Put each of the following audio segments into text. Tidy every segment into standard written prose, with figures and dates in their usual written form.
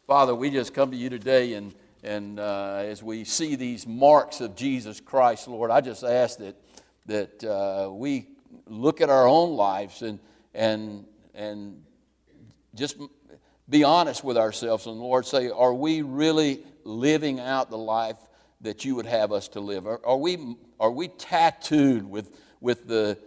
Father, we just come to you today, and as we see these marks of Jesus Christ, Lord, I just ask that we look at our own lives and just be honest with ourselves, and Lord, say, are we really living out the life that you would have us to live? Are we tattooed with the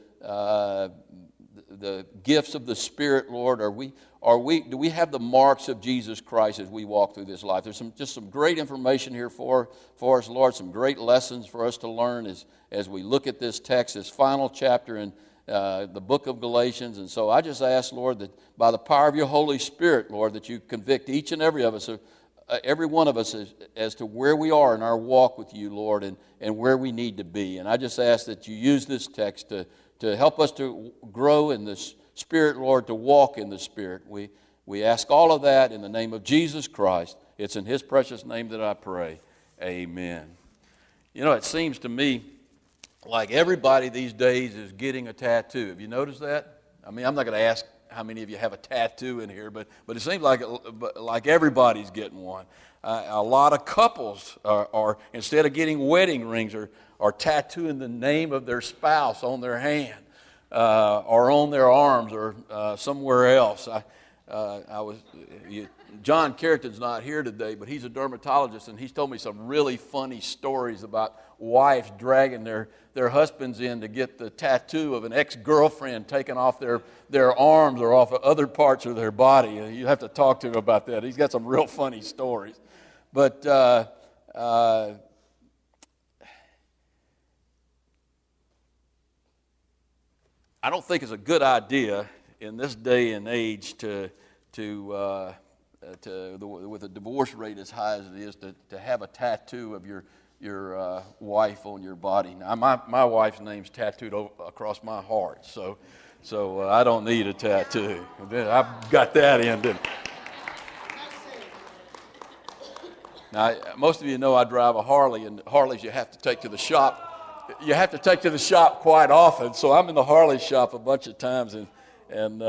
gifts of the Spirit, Lord? Do we have the marks of Jesus Christ as we walk through this life? There's just some great information here for us, Lord, some great lessons for us to learn as we look at this text, this final chapter in the book of Galatians. And so I just ask, Lord, that by the power of your Holy Spirit, Lord, that you convict each and every one of us as to where we are in our walk with you, Lord, and where we need to be. And I just ask that you use this text to help us to grow in the Spirit, Lord, to walk in the Spirit. We ask all of that in the name of Jesus Christ. It's in his precious name that I pray. Amen. You know, it seems to me like everybody these days is getting a tattoo. Have you noticed that? I mean, I'm not going to ask how many of you have a tattoo in here, but it seems like everybody's getting one. A lot of couples are instead of getting wedding rings, are tattooing the name of their spouse on their hand or on their arms or somewhere else. John Carrington's not here today, but he's a dermatologist, and he's told me some really funny stories about wives dragging their husbands in to get the tattoo of an ex-girlfriend taken off their arms or off of other parts of their body. You have to talk to him about that. He's got some real funny stories. But I don't think it's a good idea in this day and age with a divorce rate as high as it is to have a tattoo of your wife on your body. Now, my wife's name's tattooed across my heart, so I don't need a tattoo. I've got that in. Now, most of you know I drive a Harley, and Harleys you have to take to the shop. You have to take to the shop quite often, so I'm in the Harley shop a bunch of times, and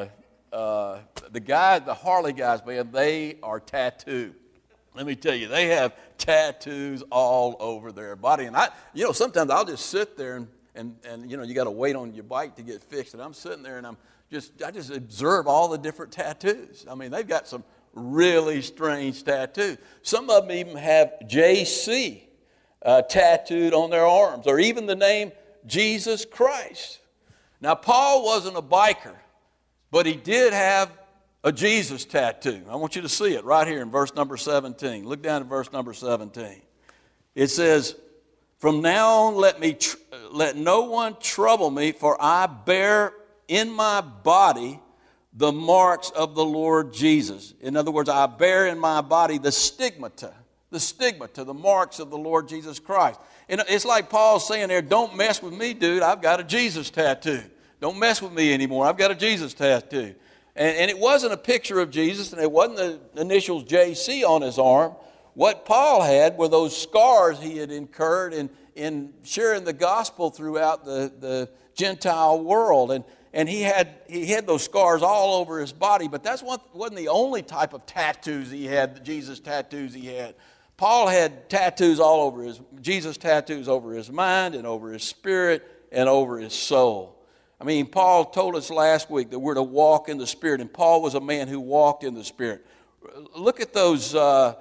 the Harley guys, man, they are tattooed. Let me tell you, they have tattoos all over their body. And sometimes I'll just sit there and you got to wait on your bike to get fixed. And I'm sitting there and I just observe all the different tattoos. I mean, they've got some really strange tattoos. Some of them even have JC tattooed on their arms, or even the name Jesus Christ. Now, Paul wasn't a biker, but he did have a Jesus tattoo. I want you to see it right here in verse number 17. Look down at verse number 17. It says, "From now on let no one trouble me, for I bear in my body the marks of the Lord Jesus." In other words, I bear in my body the stigmata, the marks of the Lord Jesus Christ. And it's like Paul's saying there, don't mess with me, dude. I've got a Jesus tattoo. Don't mess with me anymore. I've got a Jesus tattoo. And it wasn't a picture of Jesus, and it wasn't the initials JC on his arm. What Paul had were those scars he had incurred in sharing the gospel throughout the Gentile world. And he had those scars all over his body, but that wasn't the only type of tattoos he had, the Jesus tattoos he had. Paul had tattoos all over Jesus tattoos over his mind and over his spirit and over his soul. I mean, Paul told us last week that we're to walk in the Spirit, and Paul was a man who walked in the Spirit. Look at those the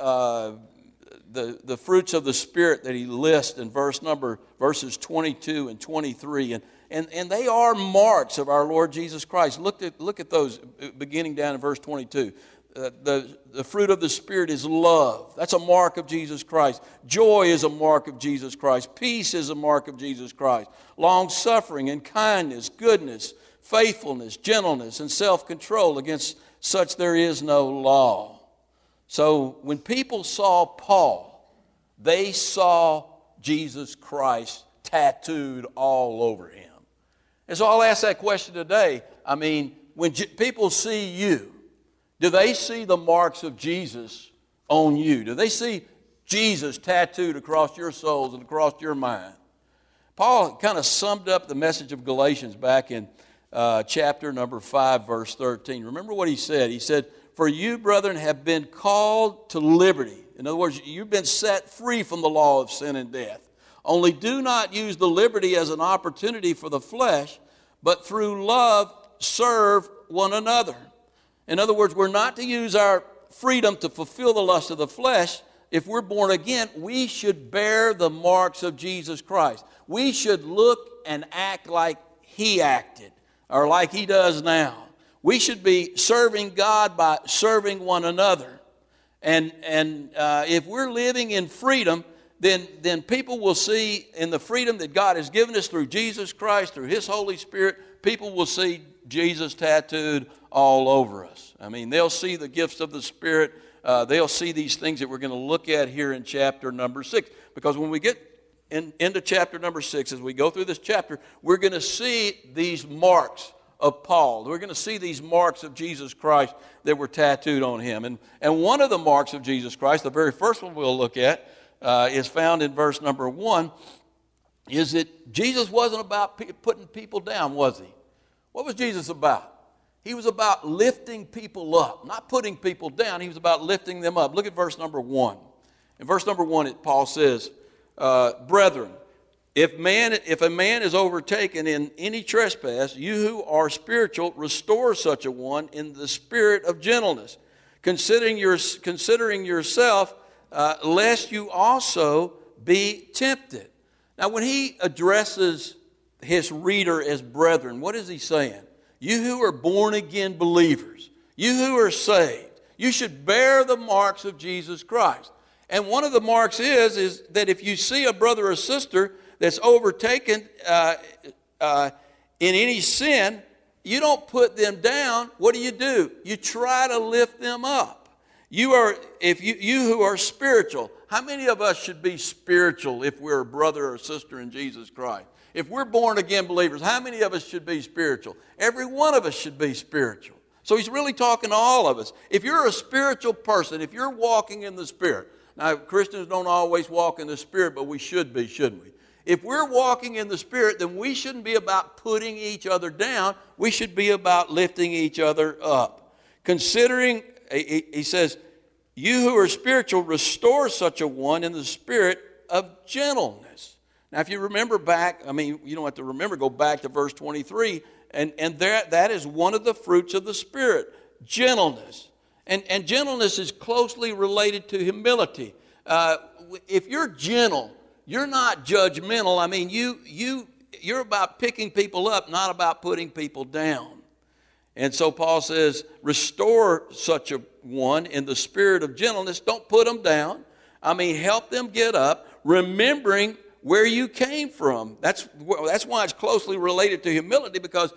fruits of the Spirit that he lists in verses 22 and 23, and they are marks of our Lord Jesus Christ. Look at those beginning down in verse 22. The fruit of the Spirit is love. That's a mark of Jesus Christ. Joy is a mark of Jesus Christ. Peace is a mark of Jesus Christ. Long-suffering and kindness, goodness, faithfulness, gentleness, and self-control. Against such there is no law. So when people saw Paul, they saw Jesus Christ tattooed all over him. And so I'll ask that question today. I mean, when people see you, do they see the marks of Jesus on you? Do they see Jesus tattooed across your souls and across your mind? Paul kind of summed up the message of Galatians back in chapter number 5, verse 13. Remember what he said. He said, For you, brethren, have been called to liberty. In other words, you've been set free from the law of sin and death. Only do not use the liberty as an opportunity for the flesh, but through love serve one another. In other words, we're not to use our freedom to fulfill the lust of the flesh. If we're born again, we should bear the marks of Jesus Christ. We should look and act like He acted, or like He does now. We should be serving God by serving one another. And if we're living in freedom, then people will see in the freedom that God has given us through Jesus Christ, through His Holy Spirit, people will see Jesus tattooed all over us. I mean, they'll see the gifts of the Spirit. They'll see these things that we're going to look at here in chapter number 6. Because when we get into chapter number 6, as we go through this chapter, we're going to see these marks of Paul. We're going to see these marks of Jesus Christ that were tattooed on him. And one of the marks of Jesus Christ, the very first one we'll look at, is found in verse number 1, is that Jesus wasn't about putting people down, was He? What was Jesus about? He was about lifting people up, not putting people down. He was about lifting them up. Look at verse number 1. In verse number 1, Paul says, Brethren, if a man is overtaken in any trespass, you who are spiritual, restore such a one in the spirit of gentleness, considering yourself, lest you also be tempted. Now, when he addresses his reader as brethren, what is he saying? You who are born again believers, you who are saved, you should bear the marks of Jesus Christ. And one of the marks is that if you see a brother or sister that's overtaken in any sin, you don't put them down. What do? You try to lift them up. You who are spiritual, how many of us should be spiritual if we're a brother or sister in Jesus Christ? If we're born again believers, how many of us should be spiritual? Every one of us should be spiritual. So he's really talking to all of us. If you're a spiritual person, if you're walking in the Spirit, now Christians don't always walk in the Spirit, but we should be, shouldn't we? If we're walking in the Spirit, then we shouldn't be about putting each other down. We should be about lifting each other up. Considering, he says, you who are spiritual, restore such a one in the spirit of gentleness. Now, if you remember back, you don't have to remember, go back to verse 23, and that is one of the fruits of the Spirit, gentleness. And gentleness is closely related to humility. If you're gentle, you're not judgmental. You're about picking people up, not about putting people down. And so Paul says, restore such a one in the spirit of gentleness. Don't put them down. Help them get up, remembering where you came from. That's why it's closely related to humility, because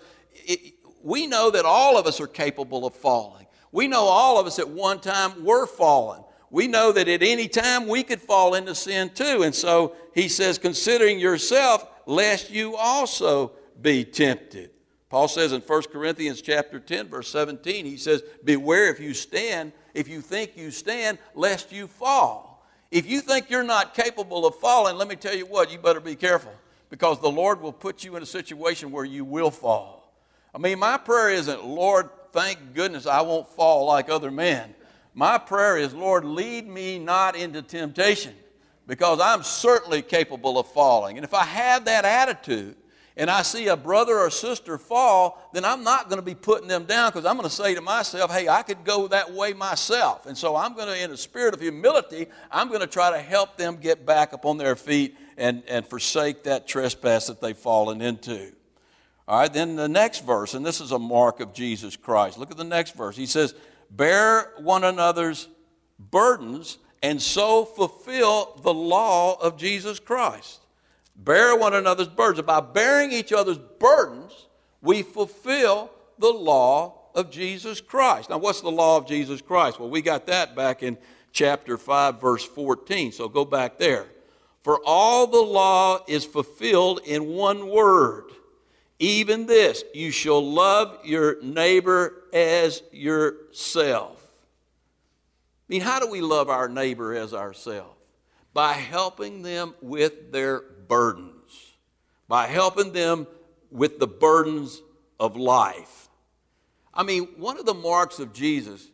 we know that all of us are capable of falling. We know all of us at one time were fallen. We know that at any time we could fall into sin too. And so he says, considering yourself, lest you also be tempted. Paul says in 1 Corinthians chapter 10, verse 17, he says, beware if you think you stand, lest you fall. If you think you're not capable of falling, let me tell you what, you better be careful, because the Lord will put you in a situation where you will fall. My prayer isn't, Lord, thank goodness I won't fall like other men. My prayer is, Lord, lead me not into temptation, because I'm certainly capable of falling. And if I have that attitude, and I see a brother or sister fall, then I'm not going to be putting them down, because I'm going to say to myself, hey, I could go that way myself. And so I'm going to, in a spirit of humility, I'm going to try to help them get back up on their feet and forsake that trespass that they've fallen into. All right, then the next verse, and this is a mark of Jesus Christ. Look at the next verse. He says, bear one another's burdens and so fulfill the law of Jesus Christ. Bear one another's burdens. By bearing each other's burdens, we fulfill the law of Jesus Christ. Now, what's the law of Jesus Christ? Well, we got that back in chapter 5, verse 14. So go back there. For all the law is fulfilled in one word, even this, you shall love your neighbor as yourself. How do we love our neighbor as ourselves? By helping them with their burdens, by helping them with the burdens of life. One of the marks of Jesus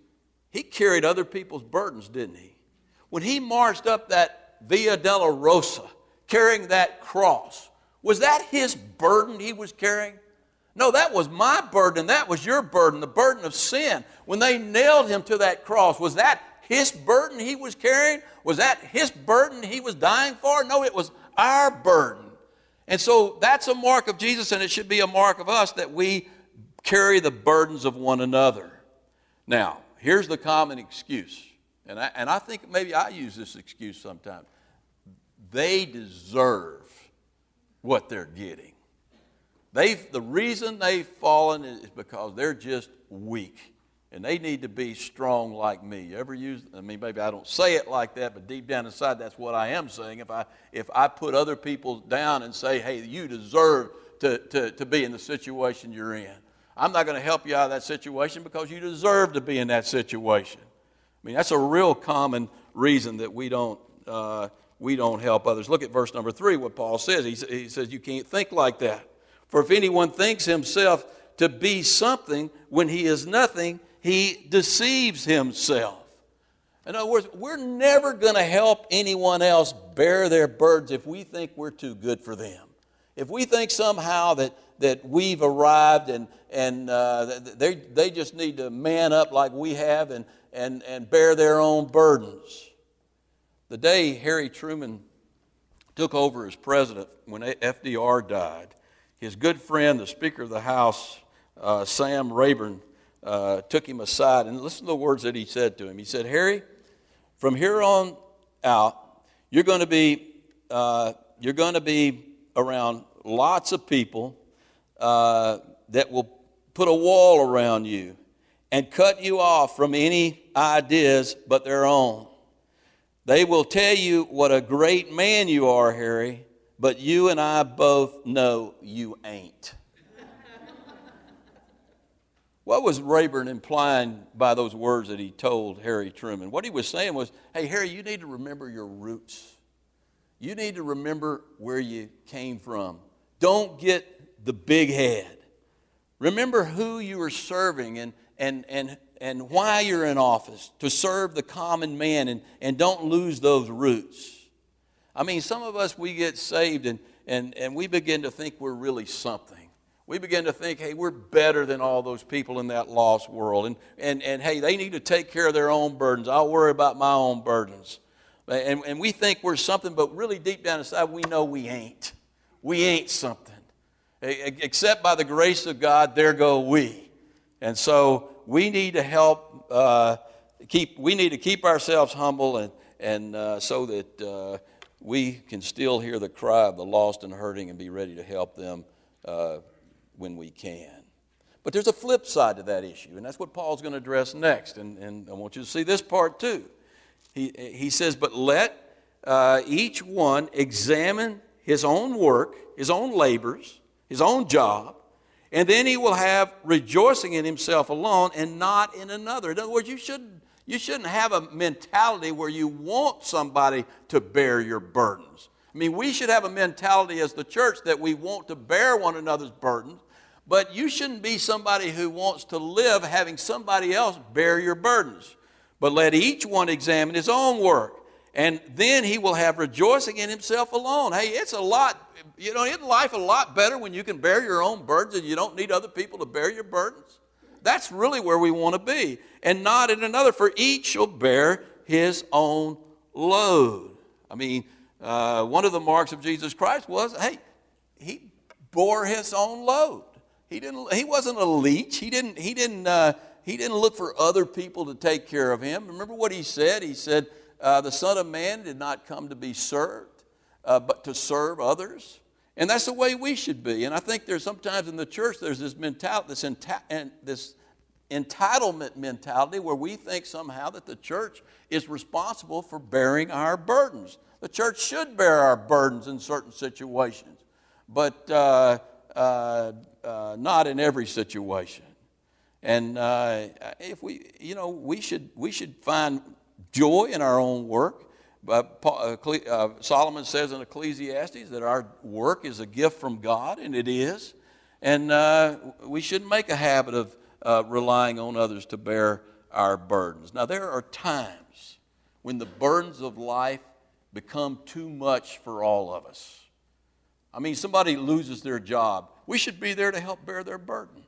he carried other people's burdens, didn't he? When he marched up that Via Dolorosa carrying that cross, was that his burden he was carrying? No, that was my burden. That was your burden, the burden of sin. When they nailed him to that cross, was that his burden he was carrying? Was that his burden he was dying for? No, it was our burden. And so that's a mark of Jesus, and it should be a mark of us that we carry the burdens of one another. Now, here's the common excuse, and I think maybe I use this excuse sometimes. They deserve what they're getting. The reason they've fallen is because they're just weak, and they need to be strong like me. You ever use? I mean, maybe I don't say it like that, but deep down inside, that's what I am saying. If I put other people down and say, "Hey, you deserve to be in the situation you're in," I'm not going to help you out of that situation because you deserve to be in that situation. I mean, that's a real common reason that we don't help others. Look at verse number 3, what Paul says. He says, you can't think like that. For if anyone thinks himself to be something when he is nothing, he deceives himself. In other words, we're never going to help anyone else bear their burdens if we think we're too good for them. If we think somehow that we've arrived and they just need to man up like we have and bear their own burdens. The day Harry Truman took over as president, when FDR died, his good friend, the Speaker of the House, Sam Rayburn, took him aside, and listen to the words that he said to him. He said, "Harry, from here on out, you're going to be around lots of people that will put a wall around you and cut you off from any ideas but their own. They will tell you what a great man you are, Harry, but you and I both know you ain't." What was Rayburn implying by those words that he told Harry Truman? What he was saying was, hey, Harry, you need to remember your roots. You need to remember where you came from. Don't get the big head. Remember who you are serving and why you're in office, to serve the common man, and don't lose those roots. I mean, some of us, we get saved and we begin to think we're really something. We begin to think, hey, we're better than all those people in that lost world. And hey, they need to take care of their own burdens. I'll worry about my own burdens. And we think we're something, but really deep down inside, we know we ain't. We ain't something. Except by the grace of God, there go we. And so we need to help, we need to keep ourselves humble and so that we can still hear the cry of the lost and hurting and be ready to help them when we can. But there's a flip side to that issue, and that's what Paul's going to address next. And I want you to see this part too. He says, but let each one examine his own work, his own labors, his own job, and then he will have rejoicing in himself alone and not in another. In other words, you shouldn't have a mentality where you want somebody to bear your burdens. I mean, we should have a mentality as the church that we want to bear one another's burdens, but you shouldn't be somebody who wants to live having somebody else bear your burdens. But let each one examine his own work, and then he will have rejoicing in himself alone. Hey, it's a lot, isn't life a lot better when you can bear your own burdens and you don't need other people to bear your burdens? That's really where we want to be, and not in another, for each shall bear his own load. I mean, one of the marks of Jesus Christ was, hey, he bore his own load. He wasn't a leech. He didn't look for other people to take care of him. Remember what he said? He said, the Son of Man did not come to be served, but to serve others. And that's the way we should be. And I think there's sometimes in the church there's this mentality, this entitlement mentality where we think somehow that the church is responsible for bearing our burdens. The church should bear our burdens in certain situations, but not in every situation. And if we should find joy in our own work. Solomon says in Ecclesiastes that our work is a gift from God, and it is. And we shouldn't make a habit of relying on others to bear our burdens. Now, there are times when the burdens of life become too much for all of us. I mean, somebody loses their job. We should be there to help bear their burden.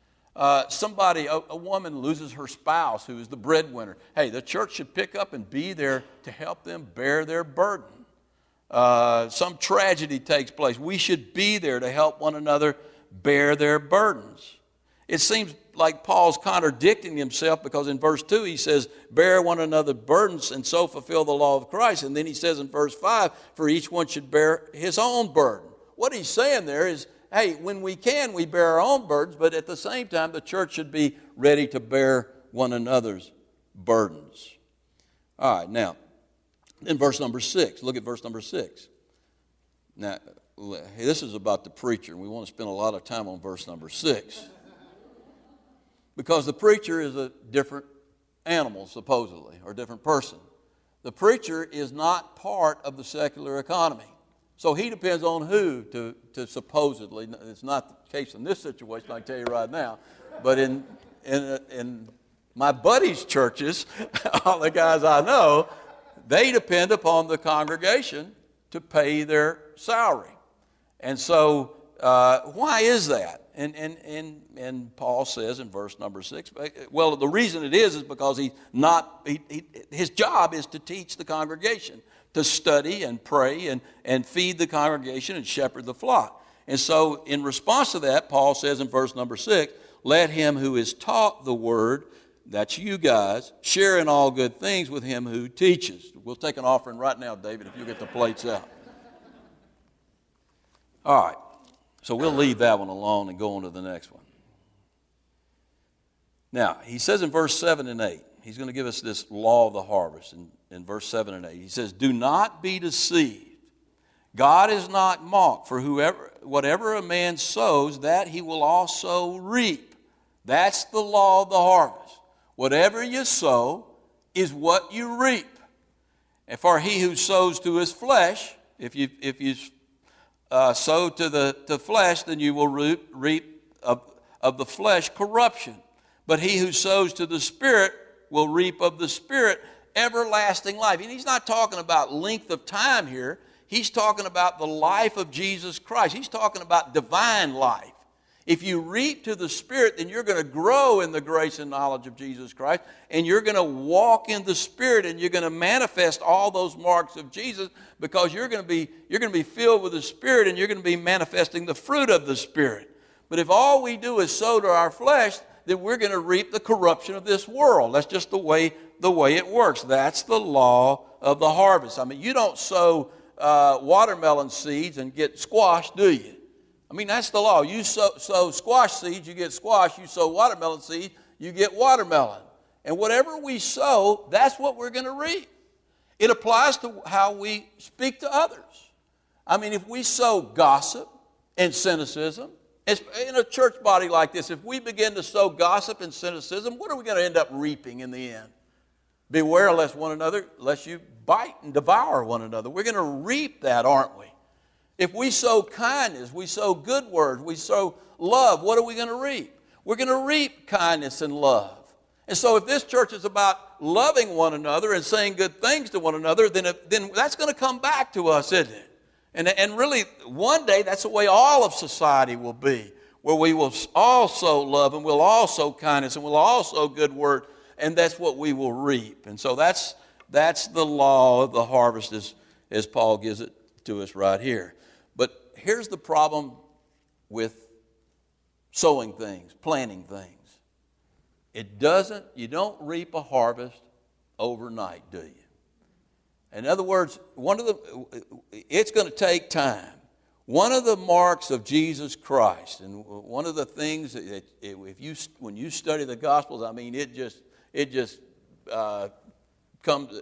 A woman loses her spouse who is the breadwinner. Hey, the church should pick up and be there to help them bear their burden. Some tragedy takes place. We should be there to help one another bear their burdens. It seems like Paul's contradicting himself because in verse 2 he says, bear one another's burdens and so fulfill the law of Christ. And then he says in verse 5, for each one should bear his own burden. What he's saying there is, hey, when we can, we bear our own burdens, but at the same time, the church should be ready to bear one another's burdens. All right, now, in verse number 6, look at verse number 6. Now, this is about the preacher, and we want to spend a lot of time on verse number 6. Because the preacher is a different animal, supposedly, or a different person. The preacher is not part of the secular economy. So he depends on who to supposedly, it's not the case in this situation, I can tell you right now, but in my buddies' churches, all the guys I know, they depend upon the congregation to pay their salary. And so why is that? And Paul says in verse number 6, well, the reason it is because his job is to teach the congregation, to study and pray and feed the congregation and shepherd the flock. And so in response to that, Paul says in verse number 6, let him who is taught the word, that's you guys, share in all good things with him who teaches. We'll take an offering right now, David, if you get the plates out. All right, so we'll leave that one alone and go on to the next one. Now, he says in verse 7 and 8, he's going to give us this law of the harvest in verse 7 and 8. He says, do not be deceived. God is not mocked, for whatever a man sows, that he will also reap. That's the law of the harvest. Whatever you sow is what you reap. And for he who sows to his flesh, if you sow to the flesh, then you will reap of the flesh corruption. But he who sows to the Spirit will reap of the Spirit everlasting life. And he's not talking about length of time here. He's talking about the life of Jesus Christ. He's talking about divine life. If you reap to the Spirit, then you're going to grow in the grace and knowledge of Jesus Christ, and you're going to walk in the Spirit, and you're going to manifest all those marks of Jesus because you're going to be filled with the Spirit, and you're going to be manifesting the fruit of the Spirit. But if all we do is sow to our flesh, then we're going to reap the corruption of this world. That's just the way it works. That's the law of the harvest. I mean, you don't sow watermelon seeds and get squash, do you? I mean, that's the law. You sow squash seeds, you get squash. You sow watermelon seeds, you get watermelon. And whatever we sow, that's what we're going to reap. It applies to how we speak to others. I mean, if we sow gossip and cynicism, in a church body like this, if we begin to sow gossip and cynicism, what are we going to end up reaping in the end? Beware lest you bite and devour one another. We're going to reap that, aren't we? If we sow kindness, we sow good words, we sow love, what are we going to reap? We're going to reap kindness and love. And so if this church is about loving one another and saying good things to one another, then that's going to come back to us, isn't it? And really, one day, that's the way all of society will be, where we will also love and we'll also kindness and we'll also good word, and that's what we will reap. And so that's the law of the harvest as Paul gives it to us right here. But here's the problem with sowing things, planting things. You don't reap a harvest overnight, do you? In other words, it's going to take time. One of the marks of Jesus Christ, and one of the things that when you study the Gospels, I mean, it just comes,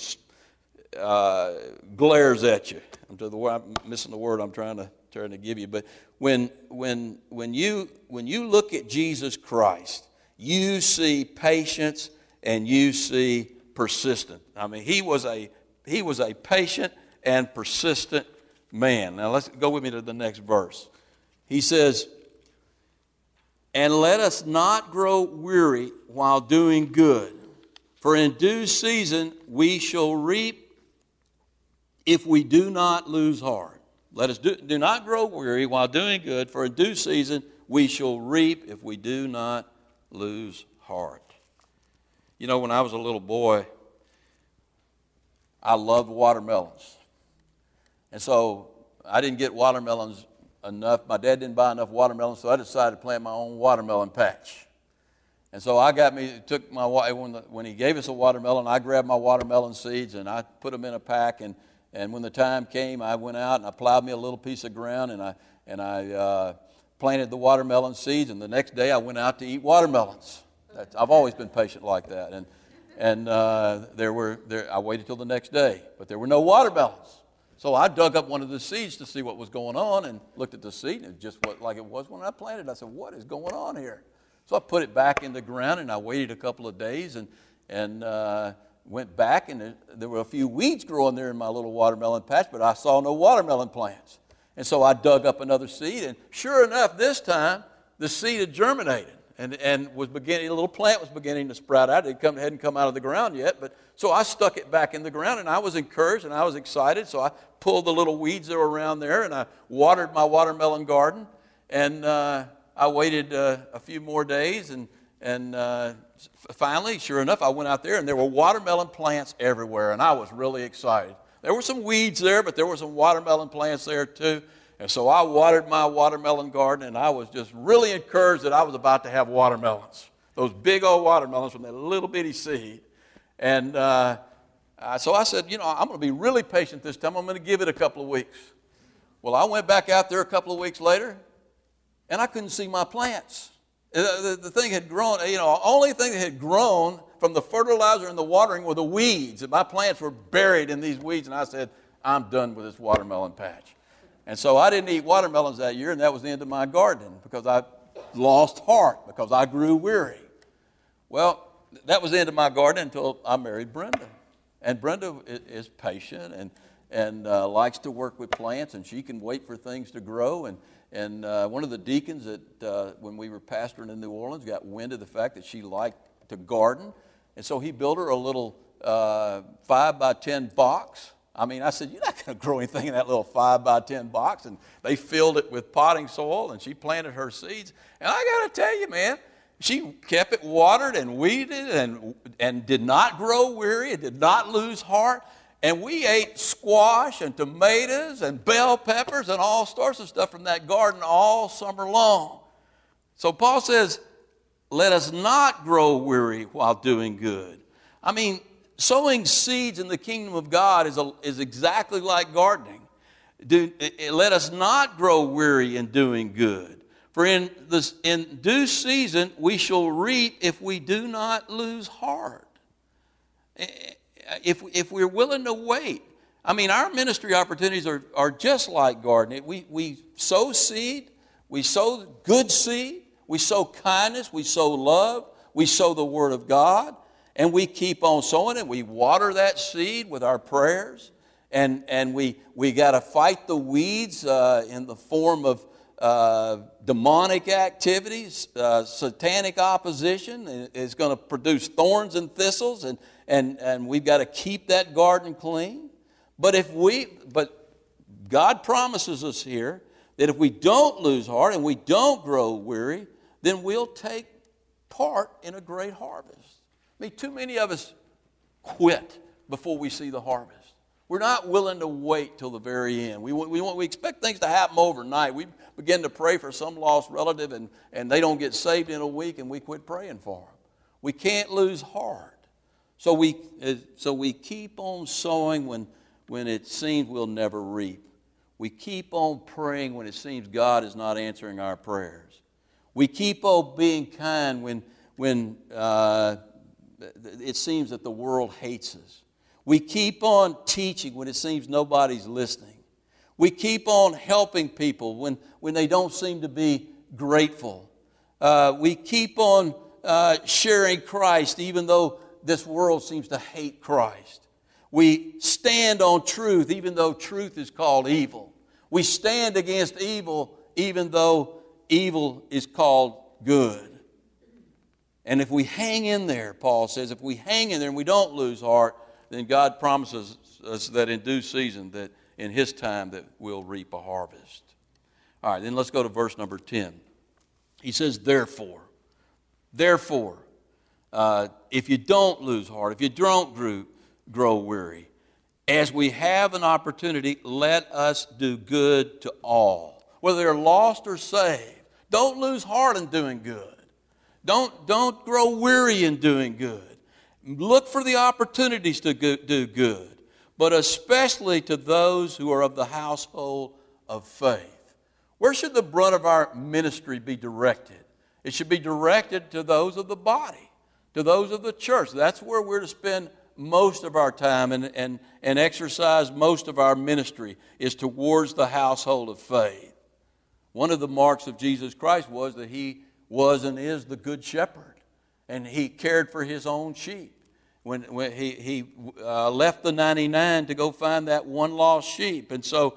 glares at you. I'm missing the word I'm trying to give you. But when you look at Jesus Christ, you see patience and you see persistence. I mean, he was a patient and persistent man. Now let's go with me to the next verse. He says, and let us not grow weary while doing good, For in due season we shall reap if we do not lose heart. Let us do not grow weary while doing good, for in due season we shall reap if we do not lose heart. You know, when I was a little boy, I loved watermelons. And so I didn't get watermelons enough. My dad didn't buy enough watermelons, so I decided to plant my own watermelon patch. And so when he gave us a watermelon, I grabbed my watermelon seeds and I put them in a pack. And when the time came, I went out and I plowed me a little piece of ground and I planted the watermelon seeds. And the next day I went out to eat watermelons. I've always been patient like that. And I waited till the next day, but there were no watermelons. So I dug up one of the seeds to see what was going on and looked at the seed, and it just was like it was when I planted. I said, what is going on here? So I put it back in the ground, and I waited a couple of days and went back, and there were a few weeds growing there in my little watermelon patch, but I saw no watermelon plants. And so I dug up another seed, and sure enough, this time, the seed had germinated. And was beginning, a little plant was beginning to sprout out. It hadn't come out of the ground yet, but so I stuck it back in the ground, and I was encouraged and I was excited. So I pulled the little weeds that were around there, and I watered my watermelon garden. And I waited a few more days, and finally, sure enough, I went out there, and there were watermelon plants everywhere, and I was really excited. There were some weeds there, but there were some watermelon plants there too. And so I watered my watermelon garden, and I was just really encouraged that I was about to have watermelons, those big old watermelons from that little bitty seed. And so I said, I'm going to be really patient this time. I'm going to give it a couple of weeks. Well, I went back out there a couple of weeks later, and I couldn't see my plants. The thing had grown, only thing that had grown from the fertilizer and the watering were the weeds. And my plants were buried in these weeds, and I said, I'm done with this watermelon patch. And so I didn't eat watermelons that year, and that was the end of my gardening because I lost heart, because I grew weary. Well, that was the end of my gardening until I married Brenda. And Brenda is patient and likes to work with plants, and she can wait for things to grow. And one of the deacons when we were pastoring in New Orleans got wind of the fact that she liked to garden. And so he built her a little 5x10 box. I said, you're not going to grow anything in that little 5x10 box. And they filled it with potting soil, and she planted her seeds. And I got to tell you, man, she kept it watered and weeded and did not grow weary and did not lose heart. And we ate squash and tomatoes and bell peppers and all sorts of stuff from that garden all summer long. So Paul says, let us not grow weary while doing good. Sowing seeds in the kingdom of God is exactly like gardening. Let us not grow weary in doing good. For in due season we shall reap if we do not lose heart. If we're willing to wait. Our ministry opportunities are just like gardening. We sow seed. We sow good seed. We sow kindness. We sow love. We sow the Word of God. And we keep on sowing it. We water that seed with our prayers. And we got to fight the weeds in the form of demonic activities. Satanic opposition is going to produce thorns and thistles. And we've got to keep that garden clean. But God promises us here that if we don't lose heart and we don't grow weary, then we'll take part in a great harvest. Too many of us quit before we see the harvest. We're not willing to wait till the very end. We expect things to happen overnight. We begin to pray for some lost relative and they don't get saved in a week, and we quit praying for them. We can't lose heart. So we keep on sowing when it seems we'll never reap. We keep on praying when it seems God is not answering our prayers. We keep on being kind when it seems that the world hates us. We keep on teaching when it seems nobody's listening. We keep on helping people when they don't seem to be grateful. We keep on sharing Christ even though this world seems to hate Christ. We stand on truth even though truth is called evil. We stand against evil even though evil is called good. And if we hang in there, Paul says, if we hang in there and we don't lose heart, then God promises us that in due season, that in His time, that we'll reap a harvest. All right, then let's go to verse number 10. He says, therefore, if you don't lose heart, if you don't grow weary, as we have an opportunity, let us do good to all, whether they're lost or saved. Don't lose heart in doing good. Don't grow weary in doing good. Look for the opportunities to do good, but especially to those who are of the household of faith. Where should the brunt of our ministry be directed? It should be directed to those of the body, to those of the church. That's where we're to spend most of our time and exercise most of our ministry, is towards the household of faith. One of the marks of Jesus Christ was that He was and is the good shepherd, and He cared for His own sheep. When he left the 99 to go find that one lost sheep. And so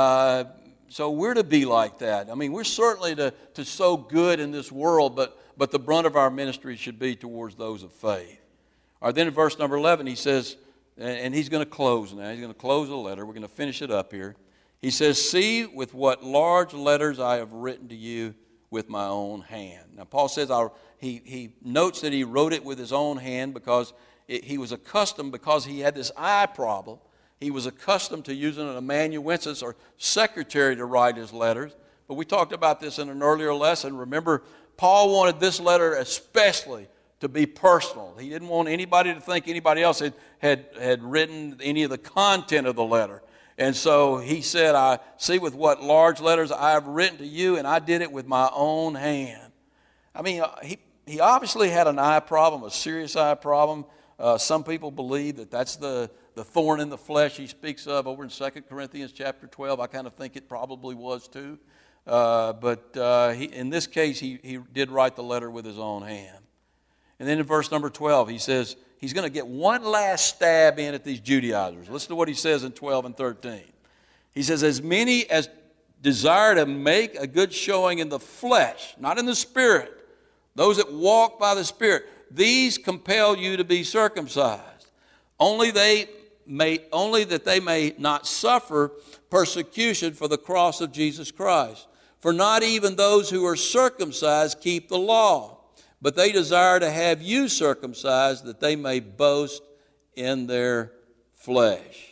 we're to be like that. I mean, we're certainly to sow good in this world, but the brunt of our ministry should be towards those of faith. All right, then in verse number 11, he says, and he's going to close now. He's going to close the letter. We're going to finish it up here. He says, see with what large letters I have written to you with my own hand. Now, Paul says, he notes that he wrote it with his own hand because he was accustomed, because he had this eye problem, he was accustomed to using an amanuensis or secretary to write his letters. But we talked about this in an earlier lesson. Remember, Paul wanted this letter especially to be personal. He didn't want anybody to think anybody else had written any of the content of the letter. And so he said, I see with what large letters I have written to you, and I did it with my own hand. I mean, he obviously had an eye problem, a serious eye problem. Some people believe that that's the thorn in the flesh he speaks of over in 2 Corinthians chapter 12. I kind of think it probably was too. But in this case, he did write the letter with his own hand. And then in verse number 12, he says he's going to get one last stab in at these Judaizers. Listen to what he says in 12 and 13. He says, as many as desire to make a good showing in the flesh, not in the spirit, those that walk by the Spirit, these compel you to be circumcised, only that they may not suffer persecution for the cross of Jesus Christ. For not even those who are circumcised keep the law, but they desire to have you circumcised, that they may boast in their flesh.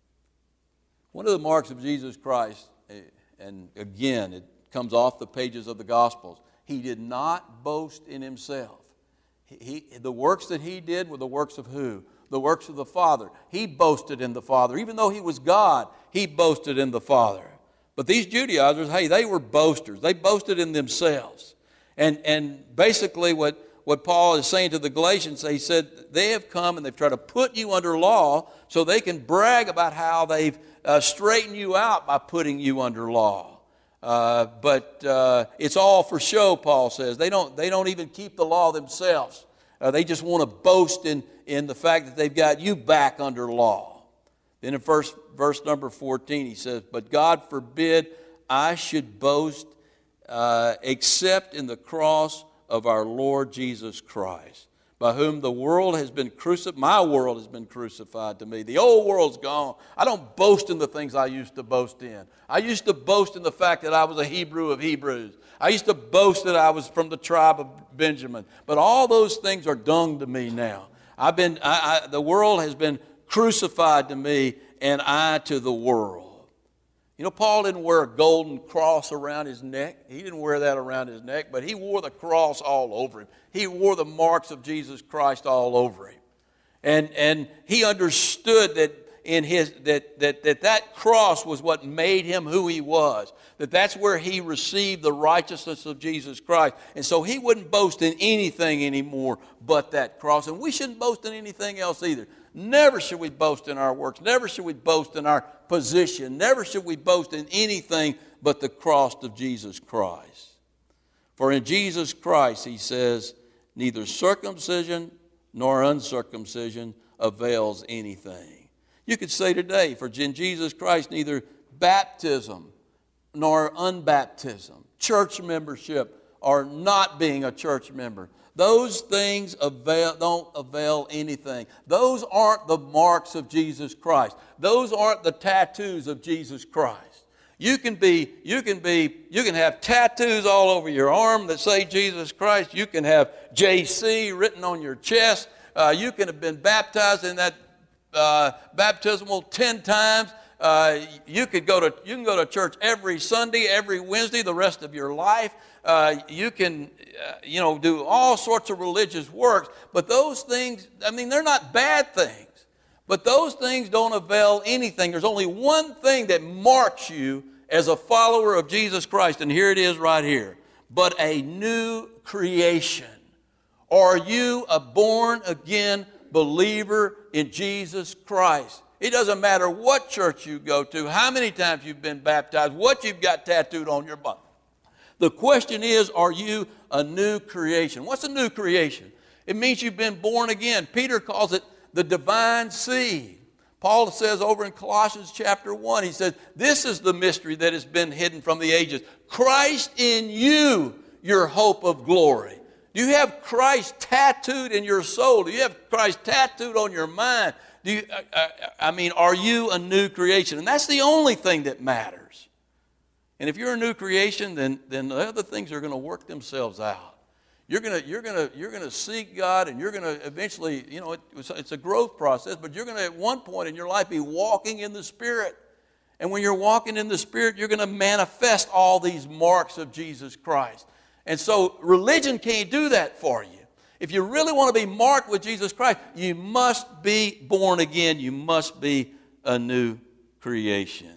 One of the marks of Jesus Christ, and again, it comes off the pages of the Gospels, He did not boast in Himself. The works that He did were the works of who? The works of the Father. He boasted in the Father. Even though He was God, He boasted in the Father. But these Judaizers, hey, they were boasters. They boasted in themselves. And basically what Paul is saying to the Galatians, he said, they have come and they've tried to put you under law so they can brag about how they've straightened you out by putting you under law. But it's all for show, Paul says. They don't even keep the law themselves. They just want to boast in the fact that they've got you back under law. Then in verse number 14, he says, but God forbid I should boast except in the cross of our Lord Jesus Christ, by whom the world has been crucified. My world has been crucified to me. The old world's gone. I don't boast in the things I used to boast in. I used to boast in the fact that I was a Hebrew of Hebrews. I used to boast that I was from the tribe of Benjamin. But all those things are dung to me now. The world has been crucified to me, and I to the world. You know, Paul didn't wear a golden cross around his neck. He didn't wear that around his neck, but he wore the cross all over him. He wore the marks of Jesus Christ all over him. And he understood that that cross was what made him who he was. That's where he received the righteousness of Jesus Christ. And so he wouldn't boast in anything anymore but that cross. And we shouldn't boast in anything else either. Never should we boast in our works. Never should we boast in our position. Never should we boast in anything but the cross of Jesus Christ. For in Jesus Christ, he says, neither circumcision nor uncircumcision avails anything. You could say today, for in Jesus Christ, neither baptism nor unbaptism, church membership or not being a church member, Those things don't avail anything. Those aren't the marks of Jesus Christ. Those aren't the tattoos of Jesus Christ. You can have tattoos all over your arm that say Jesus Christ. You can have JC written on your chest. You can have been baptized in that baptismal 10 times. You can go to church every Sunday, every Wednesday, the rest of your life. You can, do all sorts of religious works. But those things, they're not bad things. But those things don't avail anything. There's only one thing that marks you as a follower of Jesus Christ, and here it is right here. But a new creation. Are you a born-again believer in Jesus Christ? It doesn't matter what church you go to, how many times you've been baptized, what you've got tattooed on your body. The question is, are you a new creation? What's a new creation? It means you've been born again. Peter calls it the divine seed. Paul says over in Colossians chapter 1, he says, this is the mystery that has been hidden from the ages. Christ in you, your hope of glory. Do you have Christ tattooed in your soul? Do you have Christ tattooed on your mind? Are you a new creation? And that's the only thing that matters. And if you're a new creation, then the other things are going to work themselves out. You're gonna seek God, and you're gonna eventually, it's a growth process, but you're gonna at one point in your life be walking in the Spirit. And when you're walking in the Spirit, you're gonna manifest all these marks of Jesus Christ. And so religion can't do that for you. If you really want to be marked with Jesus Christ, you must be born again. You must be a new creation.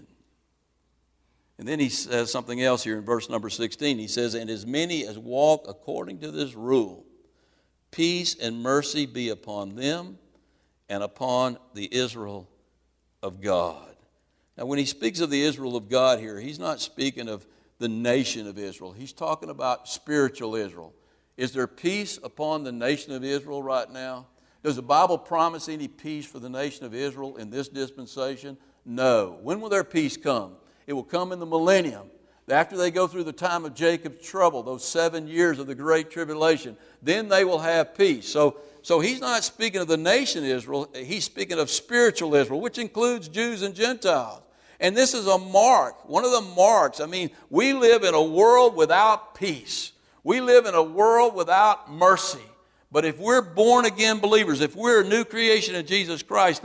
And then he says something else here in verse number 16. He says, and as many as walk according to this rule, peace and mercy be upon them and upon the Israel of God. Now, when he speaks of the Israel of God here, he's not speaking of the nation of Israel. He's talking about spiritual Israel. Is there peace upon the nation of Israel right now? Does the Bible promise any peace for the nation of Israel in this dispensation? No. When will their peace come? It will come in the millennium. After they go through the time of Jacob's trouble, those 7 years of the Great Tribulation, then they will have peace. So he's not speaking of the nation Israel. He's speaking of spiritual Israel, which includes Jews and Gentiles. And this is a mark, one of the marks. We live in a world without peace. We live in a world without mercy. But if we're born-again believers, if we're a new creation in Jesus Christ,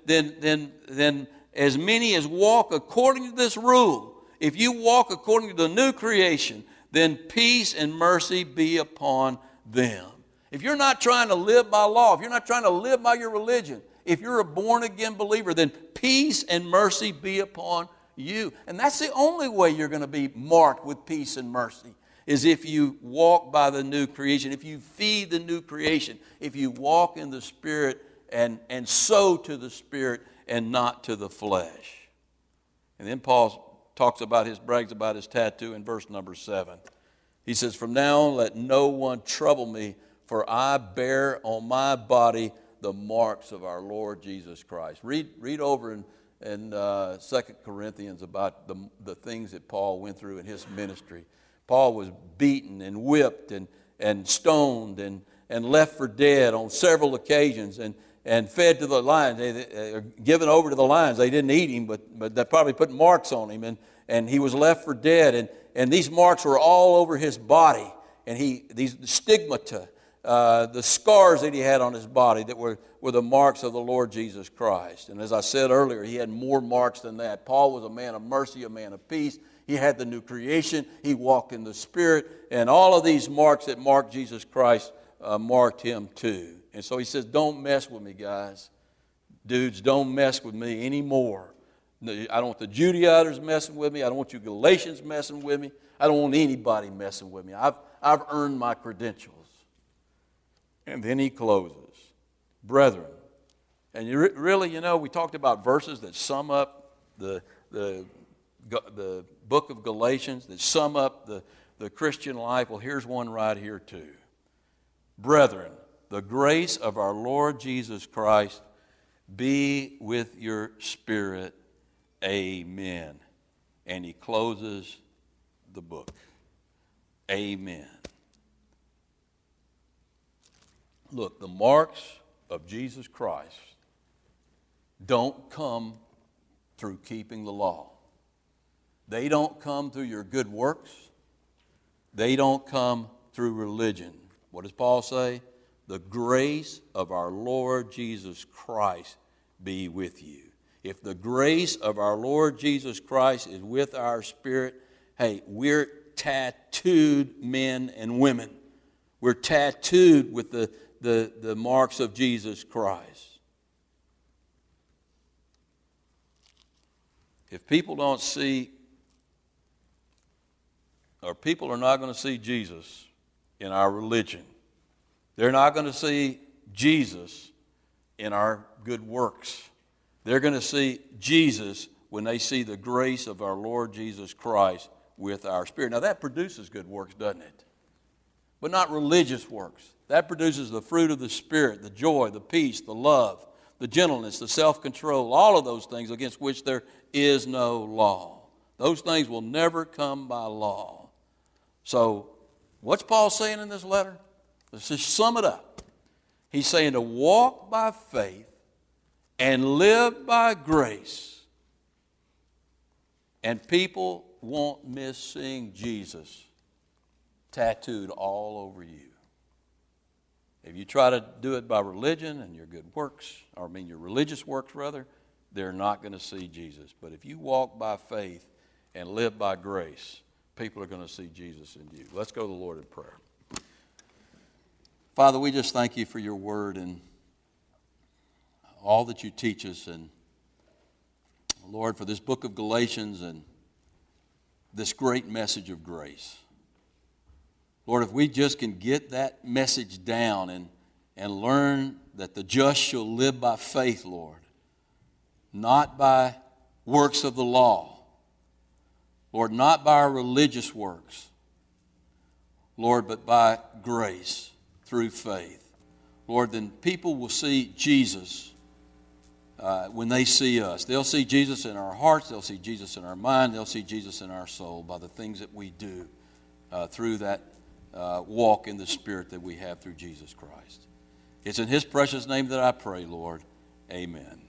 then as many as walk according to this rule, if you walk according to the new creation, then peace and mercy be upon them. If you're not trying to live by law, if you're not trying to live by your religion, if you're a born-again believer, then peace and mercy be upon you. And that's the only way you're going to be marked with peace and mercy, is if you walk by the new creation, if you feed the new creation, if you walk in the Spirit and sow to the Spirit and not to the flesh. And then Paul brags about his tattoo in verse number 7. He says, from now on let no one trouble me, for I bear on my body the marks of our Lord Jesus Christ. Read over in 2 Corinthians about the things that Paul went through in his ministry. Paul was beaten and whipped and stoned and left for dead on several occasions and fed to the lions. They given over to the lions. They didn't eat him, but they probably put marks on him, and he was left for dead. And these marks were all over his body, and these stigmata, the scars that he had on his body that were the marks of the Lord Jesus Christ. And as I said earlier, he had more marks than that. Paul was a man of mercy, a man of peace. He had the new creation. He walked in the Spirit, and all of these marks that marked Jesus Christ marked him too. And so he says, don't mess with me, guys. Dudes, don't mess with me anymore. I don't want the Judaizers messing with me. I don't want you Galatians messing with me. I don't want anybody messing with me. I've earned my credentials. And then he closes. Brethren. And we talked about verses that sum up the book of Galatians, that sum up the Christian life. Well, here's one right here too. Brethren, the grace of our Lord Jesus Christ be with your spirit. Amen. And he closes the book. Amen. Look, the marks of Jesus Christ don't come through keeping the law. They don't come through your good works. They don't come through religion. What does Paul say? The grace of our Lord Jesus Christ be with you. If the grace of our Lord Jesus Christ is with our spirit, hey, we're tattooed men and women. We're tattooed with the marks of Jesus Christ. If people don't see, or people are not going to see Jesus in our religion, they're not going to see Jesus in our good works. They're going to see Jesus when they see the grace of our Lord Jesus Christ with our spirit. Now that produces good works, doesn't it? But not religious works. That produces the fruit of the Spirit, the joy, the peace, the love, the gentleness, the self-control, all of those things against which there is no law. Those things will never come by law. So what's Paul saying in this letter? Let's just sum it up. He's saying to walk by faith and live by grace. And people won't miss seeing Jesus tattooed all over you. If you try to do it by religion and your good works, your religious works rather, they're not going to see Jesus. But if you walk by faith and live by grace, people are going to see Jesus in you. Let's go to the Lord in prayer. Father, we just thank you for your word and all that you teach us. And Lord, for this book of Galatians and this great message of grace. Lord, if we just can get that message down and learn that the just shall live by faith, Lord, not by works of the law, Lord, not by our religious works, Lord, but by grace through faith. Lord, then people will see Jesus when they see us. They'll see Jesus in our hearts, they'll see Jesus in our mind, they'll see Jesus in our soul by the things that we do through that walk in the Spirit that we have through Jesus Christ. It's in His precious name that I pray, Lord. Amen.